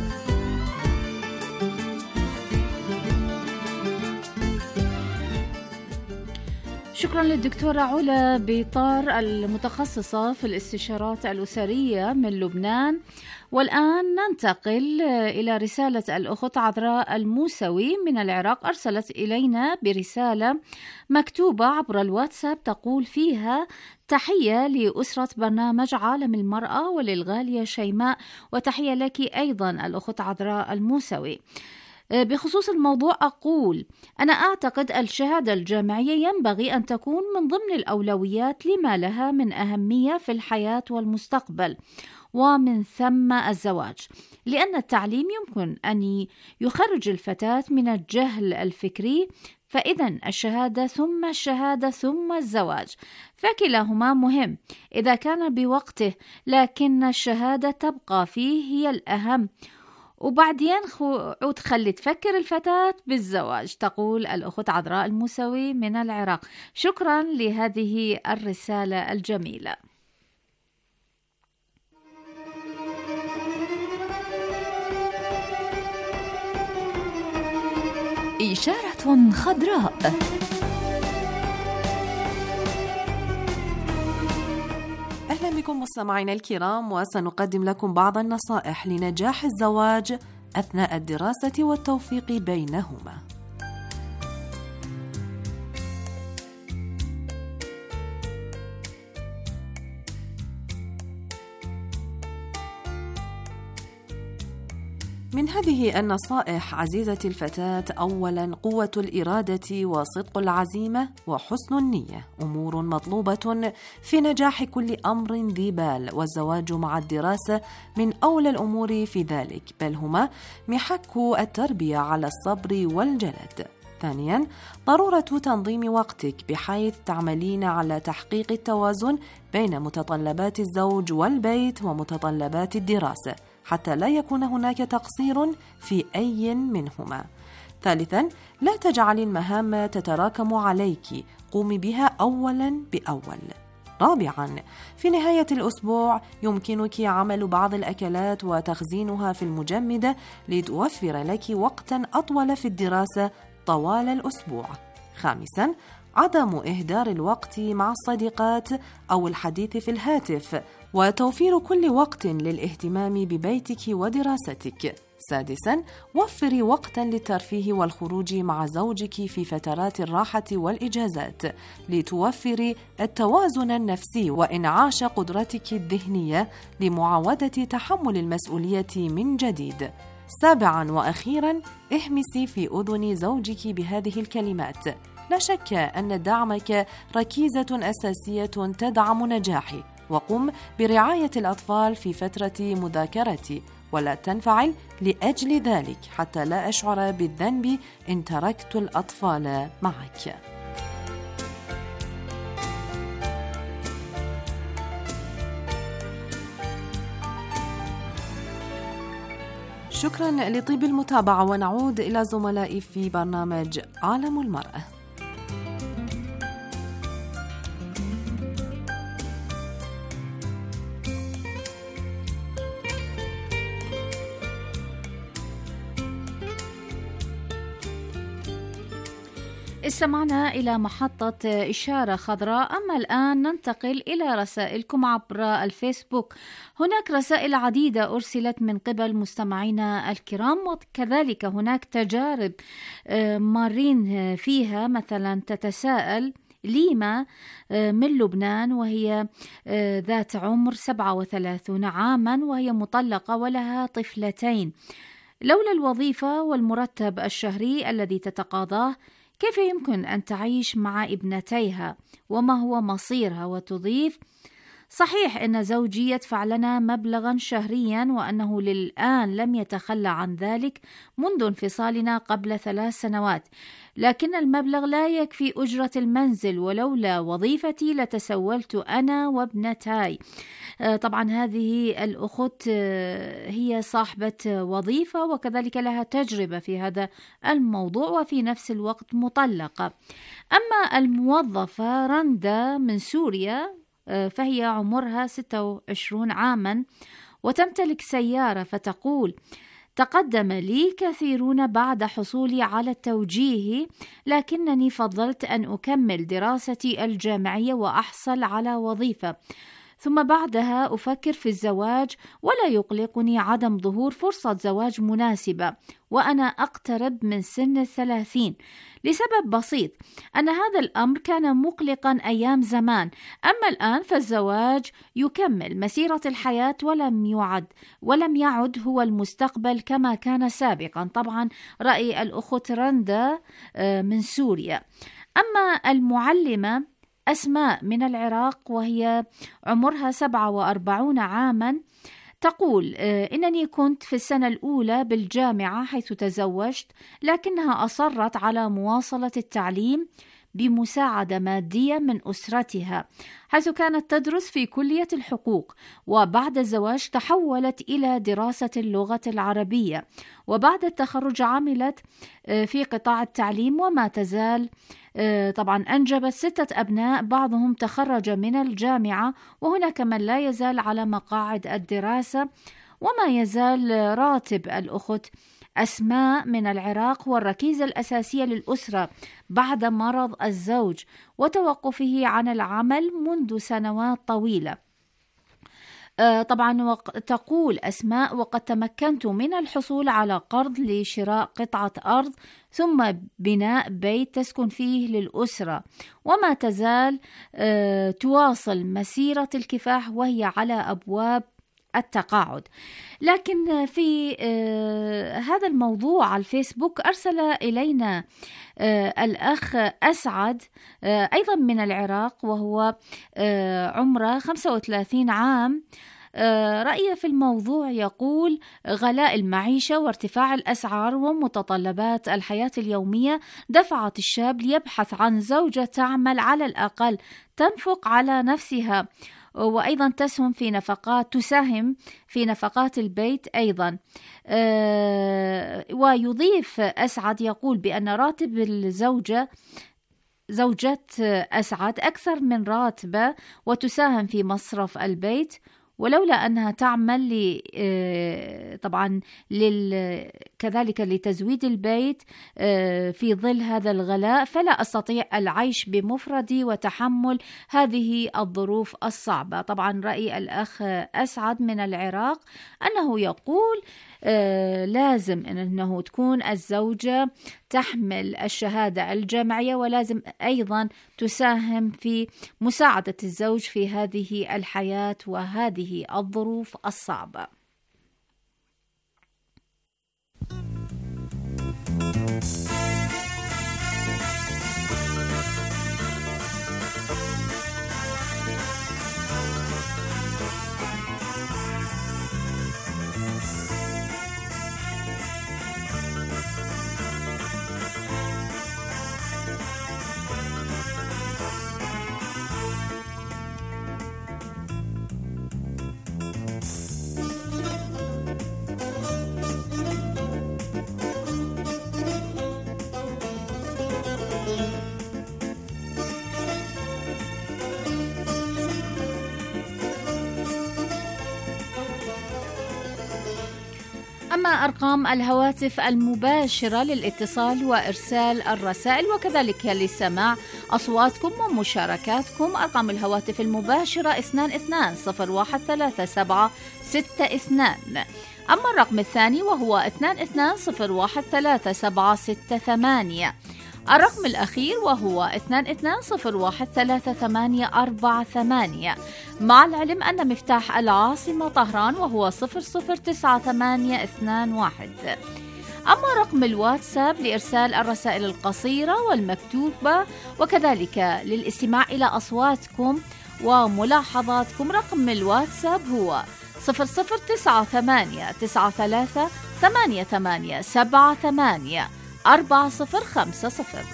شكرا للدكتورة علا بيطار المتخصصة في الاستشارات الأسرية من لبنان. والآن ننتقل إلى رسالة الأخت عذراء الموسوي من العراق. أرسلت إلينا برسالة مكتوبة عبر الواتساب تقول فيها: تحية لأسرة برنامج عالم المرأة وللغالية شيماء، وتحية لك أيضا الأخت عذراء الموسوي. بخصوص الموضوع أقول: أنا أعتقد الشهادة الجامعية ينبغي أن تكون من ضمن الأولويات لما لها من أهمية في الحياة والمستقبل، ومن ثم الزواج، لأن التعليم يمكن أن يخرج الفتاة من الجهل الفكري، فإذا الشهادة ثم الشهادة ثم الزواج، فكلاهما مهم إذا كان بوقته، لكن الشهادة تبقى فيه هي الأهم، وبعدين عود خلي تفكر الفتاة بالزواج. تقول الأخت عذراء الموسوي من العراق. شكرا لهذه الرسالة الجميلة. إشارة خضراء. أهلا بكم مستمعينا الكرام، وسنقدم لكم بعض النصائح لنجاح الزواج أثناء الدراسة والتوفيق بينهما. من هذه النصائح عزيزتي الفتاة: أولاً، قوة الإرادة وصدق العزيمة وحسن النية أمور مطلوبة في نجاح كل أمر ذي بال، والزواج مع الدراسة من أولى الأمور في ذلك، بل هما محك التربية على الصبر والجلد. ثانياً، ضرورة تنظيم وقتك بحيث تعملين على تحقيق التوازن بين متطلبات الزوج والبيت ومتطلبات الدراسة حتى لا يكون هناك تقصير في أي منهما. ثالثاً، لا تجعلي المهام تتراكم عليك، قومي بها أولاً بأول. رابعاً، في نهاية الأسبوع يمكنك عمل بعض الأكلات وتخزينها في المجمدة لتوفر لك وقتاً أطول في الدراسة طوال الأسبوع. خامساً، عدم إهدار الوقت مع الصديقات أو الحديث في الهاتف، وتوفير كل وقت للاهتمام ببيتك ودراستك. سادساً، وفري وقتاً للترفيه والخروج مع زوجك في فترات الراحة والإجازات لتوفري التوازن النفسي وإنعاش قدرتك الذهنية لمعاودة تحمل المسؤولية من جديد. سابعاً وأخيراً، اهمسي في أذن زوجك بهذه الكلمات: لا شك أن دعمك ركيزة أساسية تدعم نجاحي، وقم برعاية الأطفال في فترة مذاكرتي، ولا تنفعل لأجل ذلك حتى لا أشعر بالذنب إن تركت الأطفال معك. شكرا لطيب المتابعة، ونعود إلى زملائي في برنامج عالم المرأة. استمعنا إلى محطة إشارة خضراء. أما الآن ننتقل إلى رسائلكم عبر الفيسبوك. هناك رسائل عديدة أرسلت من قبل مستمعينا الكرام، وكذلك هناك تجارب مارين فيها. مثلا تتساءل ليما من لبنان، وهي ذات عمر سبعة وثلاثين عاما، وهي مطلقة ولها طفلتين. لولا الوظيفة والمرتب الشهري الذي تتقاضاه، كيف يمكن أن تعيش مع ابنتيها؟ وما هو مصيرها؟ وتضيف: صحيح أن زوجي يدفع لنا مبلغا شهريا وأنه للآن لم يتخلى عن ذلك منذ انفصالنا قبل ثلاث سنوات، لكن المبلغ لا يكفي أجرة المنزل، ولولا وظيفتي لتسولت أنا وابنتاي. طبعا هذه الأخت هي صاحبة وظيفة وكذلك لها تجربة في هذا الموضوع وفي نفس الوقت مطلقة. أما الموظفة رندا من سوريا فهي عمرها ستة وعشرين عاما وتمتلك سيارة، فتقول: تقدم لي كثيرون بعد حصولي على التوجيه، لكنني فضلت أن أكمل دراستي الجامعية وأحصل على وظيفة، ثم بعدها أفكر في الزواج، ولا يقلقني عدم ظهور فرصة زواج مناسبة وأنا أقترب من سن الثلاثين، لسبب بسيط أن هذا الأمر كان مقلقا أيام زمان، أما الآن فالزواج يكمل مسيرة الحياة ولم يعد ولم يعد هو المستقبل كما كان سابقا. طبعا رأي الأخت رندا من سوريا. أما المعلمة أسماء من العراق وهي عمرها سبعة وأربعين عاما تقول: إنني كنت في السنة الأولى بالجامعة حيث تزوجت، لكنها أصرت على مواصلة التعليم بمساعدة مادية من أسرتها، حيث كانت تدرس في كلية الحقوق، وبعد الزواج تحولت إلى دراسة اللغة العربية، وبعد التخرج عملت في قطاع التعليم وما تزال. طبعا أنجبت ستة أبناء، بعضهم تخرج من الجامعة وهناك من لا يزال على مقاعد الدراسة، وما يزال راتب الأخت أسماء من العراق هو الركيزة الأساسية للأسرة بعد مرض الزوج وتوقفه عن العمل منذ سنوات طويلة. طبعا تقول أسماء: وقد تمكنت من الحصول على قرض لشراء قطعة أرض ثم بناء بيت تسكن فيه للأسرة، وما تزال تواصل مسيرة الكفاح وهي على أبواب التقاعد. لكن في هذا الموضوع على الفيسبوك أرسل إلينا الأخ أسعد أيضا من العراق وهو عمره خمسة وثلاثين عام. رأيه في الموضوع يقول: غلاء المعيشة وارتفاع الأسعار ومتطلبات الحياة اليومية دفعت الشاب ليبحث عن زوجة تعمل على الأقل تنفق على نفسها وأيضا تسهم في نفقات تساهم في نفقات البيت أيضا. أه ويضيف أسعد يقول بأن راتب الزوجة زوجة أسعد أكثر من راتبه وتساهم في مصرف البيت، ولولا أنها تعمل ل طبعا لل كذلك لتزويد البيت في ظل هذا الغلاء فلا أستطيع العيش بمفردي وتحمل هذه الظروف الصعبة. طبعا رأي الأخ أسعد من العراق أنه يقول لازم أنه تكون الزوجة تحمل الشهادة الجامعية، ولازم أيضا تساهم في مساعدة الزوج في هذه الحياة وهذه الظروف الصعبة. أما أرقام الهواتف المباشرة للاتصال وإرسال الرسائل وكذلك لسماع أصواتكم ومشاركاتكم، أرقام الهواتف المباشرة اثنان اثنان صفر واحد ثلاثة سبعة ستة اثنان، أما الرقم الثاني وهو اثنان اثنان صفر واحد ثلاثة سبعة ستة ثمانية، الرقم الأخير وهو اثنان اثنان صفر واحد ثلاثة ثمانية أربعة ثمانية، مع العلم أن مفتاح العاصمة طهران وهو صفر صفر تسعة ثمانية اثنان واحد. أما رقم الواتساب لإرسال الرسائل القصيرة والمكتوبة وكذلك للاستماع إلى أصواتكم وملاحظاتكم. رقم الواتساب هو صفر صفر تسعة ثمانية تسعة ثلاثة ثمانية ثمانية سبعة ثمانية أربعة صفر خمسة صفر.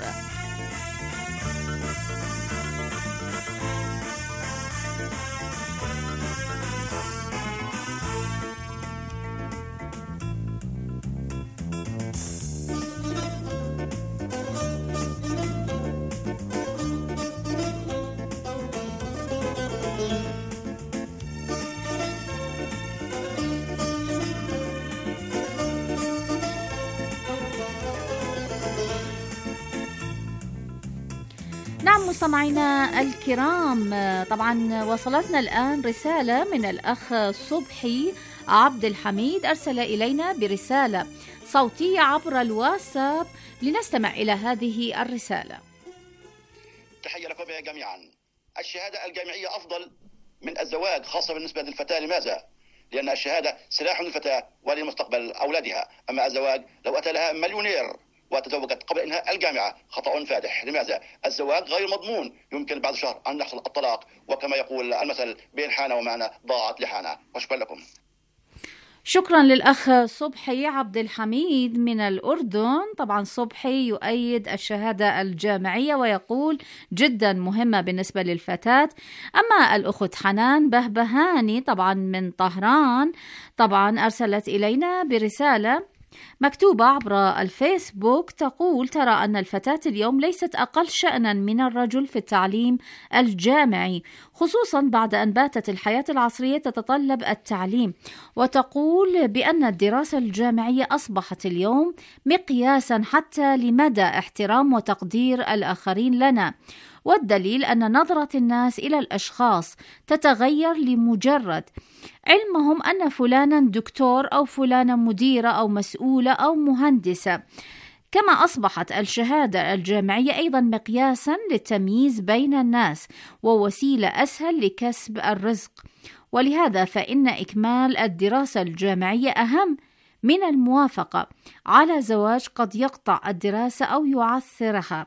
نعم مستمعينا الكرام، طبعا وصلتنا الآن رسالة من الأخ صبحي عبد الحميد، أرسل إلينا برسالة صوتية عبر الواتساب، لنستمع إلى هذه الرسالة. تحية لكم جميعا. الشهادة الجامعية أفضل من الزواج، خاصة بالنسبة للفتاة. لماذا؟ لأن الشهادة سلاح للفتاة ولمستقبل أولادها، أما الزواج لو أتى لها مليونير وتزوجت قبل إنهاء الجامعة خطأ فادح. لماذا؟ الزواج غير مضمون، يمكن بعد شهر أن يحصل الطلاق، وكما يقول المثل بين حانة ومعنى ضاعت لحانة. وشكرا لكم. شكرا للأخ صبحي عبد الحميد من الأردن. طبعا صبحي يؤيد الشهادة الجامعية ويقول جدا مهمة بالنسبة للفتاة. أما الأخت حنان بهبهاني طبعا من طهران، طبعا أرسلت إلينا برسالة مكتوبة عبر الفيسبوك، تقول ترى أن الفتاة اليوم ليست أقل شأنا من الرجل في التعليم الجامعي، خصوصا بعد أن باتت الحياة العصرية تتطلب التعليم، وتقول بأن الدراسة الجامعية أصبحت اليوم مقياسا حتى لمدى احترام وتقدير الآخرين لنا، والدليل أن نظرة الناس إلى الأشخاص تتغير لمجرد علمهم أن فلانا دكتور أو فلانا مديرة أو مسؤولة أو مهندسة. كما أصبحت الشهادة الجامعية أيضا مقياسا للتمييز بين الناس ووسيلة أسهل لكسب الرزق، ولهذا فإن إكمال الدراسة الجامعية أهم من الموافقة على زواج قد يقطع الدراسة أو يعثرها.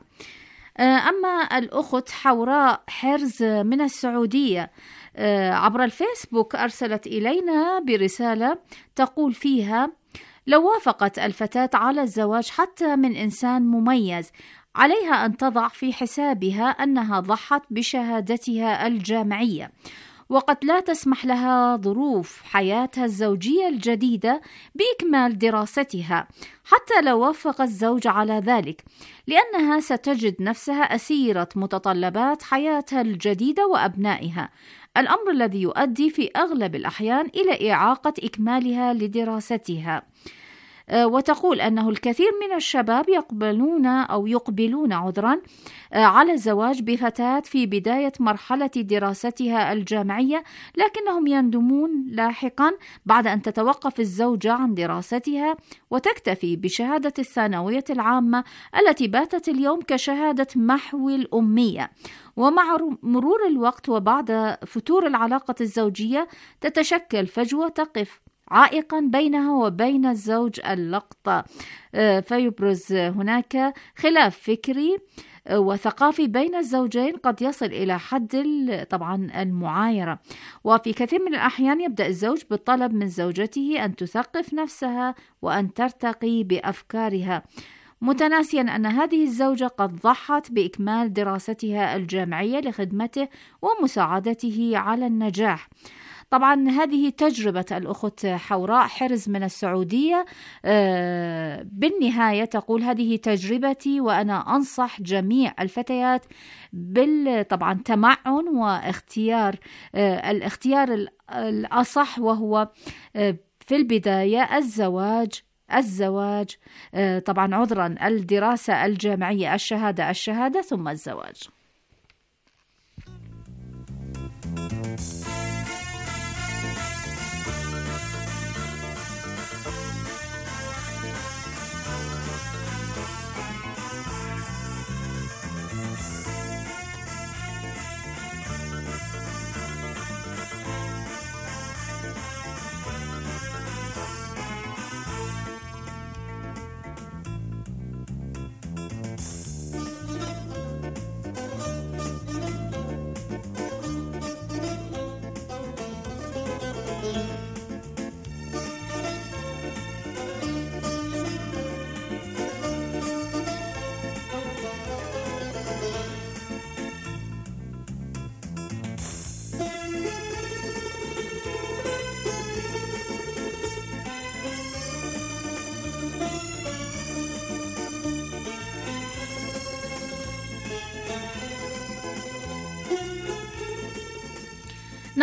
أما الأخت حوراء حرز من السعودية عبر الفيسبوك أرسلت إلينا برسالة تقول فيها لو وافقت الفتاة على الزواج حتى من إنسان مميز، عليها أن تضع في حسابها أنها ضحت بشهادتها الجامعية، وقد لا تسمح لها ظروف حياتها الزوجية الجديدة بإكمال دراستها حتى لو وافق الزوج على ذلك، لأنها ستجد نفسها أسيرة متطلبات حياتها الجديدة وأبنائها، الأمر الذي يؤدي في أغلب الأحيان إلى إعاقة إكمالها لدراستها. وتقول أنه الكثير من الشباب يقبلون أو يقبلون عذرا على الزواج بفتاة في بداية مرحلة دراستها الجامعية، لكنهم يندمون لاحقا بعد أن تتوقف الزوجة عن دراستها وتكتفي بشهادة الثانوية العامة التي باتت اليوم كشهادة محو الأمية. ومع مرور الوقت وبعد فتور العلاقة الزوجية تتشكل فجوة تقف عائقا بينها وبين الزوج اللقطة، فيبرز هناك خلاف فكري وثقافي بين الزوجين قد يصل إلى حد طبعا المعايرة، وفي كثير من الأحيان يبدأ الزوج بالطلب من زوجته أن تثقف نفسها وأن ترتقي بأفكارها، متناسيا أن هذه الزوجة قد ضحت بإكمال دراستها الجامعية لخدمته ومساعدته على النجاح. طبعا هذه تجربة الأخت حوراء حرز من السعودية. بالنهاية تقول هذه تجربتي، وأنا أنصح جميع الفتيات بال طبعا تمعن واختيار الاختيار الأصح، وهو في البداية الزواج الزواج طبعا عذرا الدراسة الجامعية، الشهادة الشهادة ثم الزواج.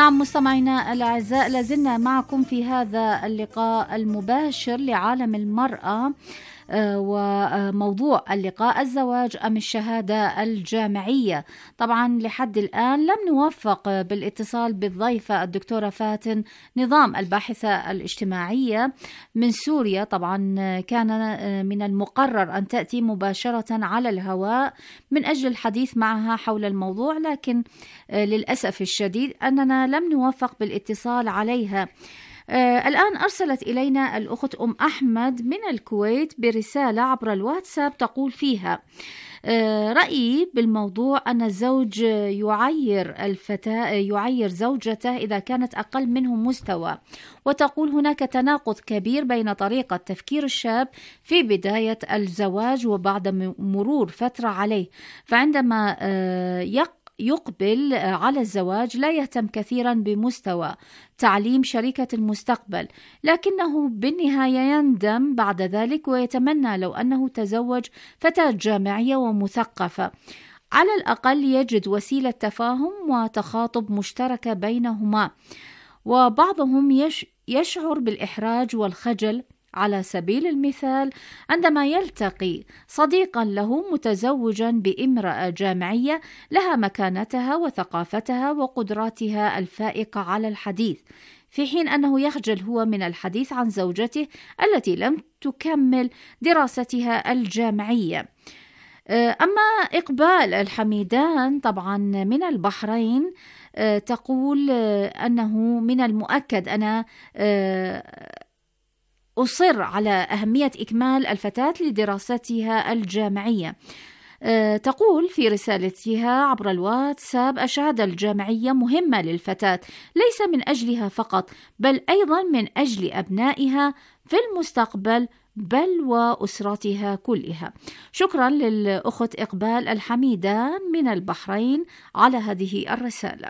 نعم مستمعينا الأعزاء، لازلنا معكم في هذا اللقاء المباشر لعالم المرأة، وموضوع اللقاء الزواج أم الشهادة الجامعية. طبعا لحد الآن لم نوفق بالاتصال بالضيفة الدكتورة فاتن نظام، الباحثة الاجتماعية من سوريا. طبعا كان من المقرر أن تأتي مباشرة على الهواء من أجل الحديث معها حول الموضوع، لكن للأسف الشديد أننا لم نوفق بالاتصال عليها. آه الآن أرسلت إلينا الأخت أم أحمد من الكويت برسالة عبر الواتساب تقول فيها: آه رأيي بالموضوع أن الزوج يعير الفتاة يعير زوجته إذا كانت أقل منه مستوى، وتقول هناك تناقض كبير بين طريقة تفكير الشاب في بداية الزواج وبعد مرور فترة عليه، فعندما آه يق يقبل على الزواج لا يهتم كثيرا بمستوى تعليم شريكة المستقبل، لكنه بالنهاية يندم بعد ذلك ويتمنى لو أنه تزوج فتاة جامعية ومثقفة، على الأقل يجد وسيلة تفاهم وتخاطب مشتركة بينهما. وبعضهم يش يشعر بالإحراج والخجل على سبيل المثال عندما يلتقي صديقا له متزوجا بامرأة جامعية لها مكانتها وثقافتها وقدراتها الفائقة على الحديث، في حين أنه يخجل هو من الحديث عن زوجته التي لم تكمل دراستها الجامعية. أما إقبال الحميدان طبعا من البحرين تقول أنه من المؤكد أنا أصر على أهمية إكمال الفتاة لدراستها الجامعية. أه تقول في رسالتها عبر الواتساب: الشهادة الجامعية مهمة للفتاة ليس من أجلها فقط، بل أيضا من أجل أبنائها في المستقبل بل وأسرتها كلها. شكرا للأخت إقبال الحميدان من البحرين على هذه الرسالة.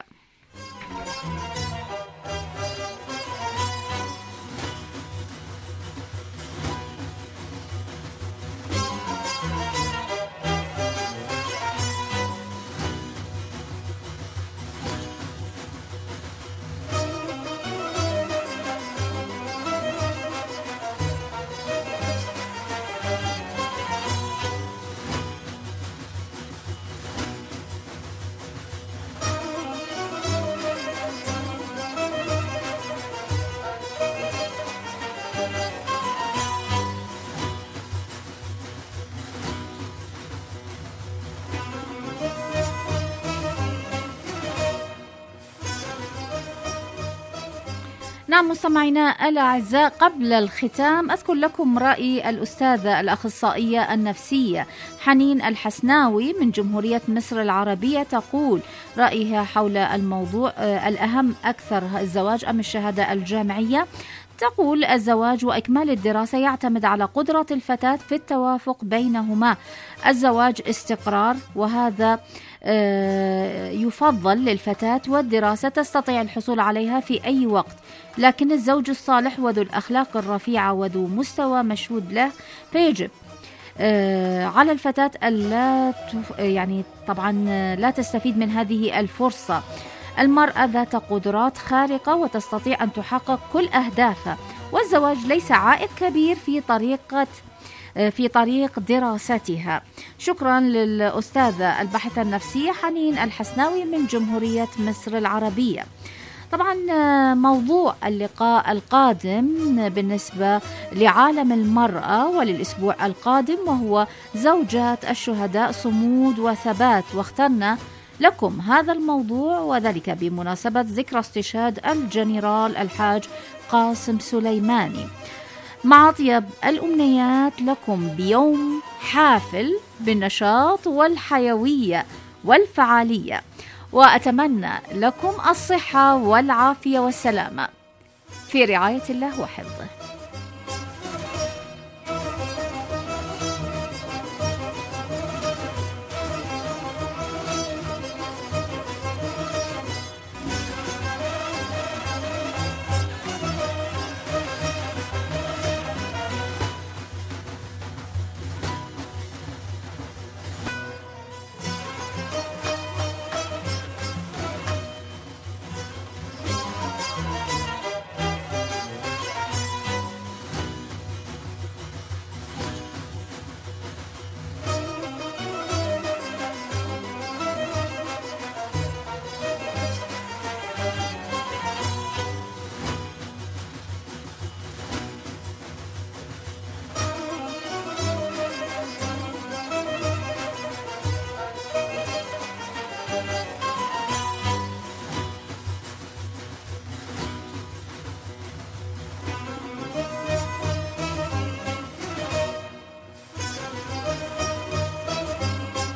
نعم مستمعينا الأعزاء، قبل الختام أذكر لكم رأي الأستاذة الأخصائية النفسية حنين الحسناوي من جمهورية مصر العربية. تقول رأيها حول الموضوع: الأهم أكثر الزواج أم الشهادة الجامعية؟ تقول الزواج وإكمال الدراسة يعتمد على قدرة الفتاة في التوافق بينهما. الزواج استقرار وهذا يفضل للفتاة، والدراسة تستطيع الحصول عليها في أي وقت، لكن الزوج الصالح وذو الأخلاق الرفيعة وذو مستوى مشهود له فيجب على الفتاة ألا يعني طبعا لا تستفيد من هذه الفرصة. المرأة ذات قدرات خارقة وتستطيع أن تحقق كل أهدافها، والزواج ليس عائق كبير في طريقة في طريق دراستها. شكرا للأستاذة الباحثة النفسية حنين الحسناوي من جمهورية مصر العربية. طبعا موضوع اللقاء القادم بالنسبة لعالم المرأة وللأسبوع القادم وهو زوجات الشهداء صمود وثبات، واخترنا لكم هذا الموضوع وذلك بمناسبة ذكرى استشهاد الجنرال الحاج قاسم سليماني. مع أطيب الأمنيات لكم بيوم حافل بالنشاط والحيوية والفعالية، وأتمنى لكم الصحة والعافية والسلامة في رعاية الله وحفظه.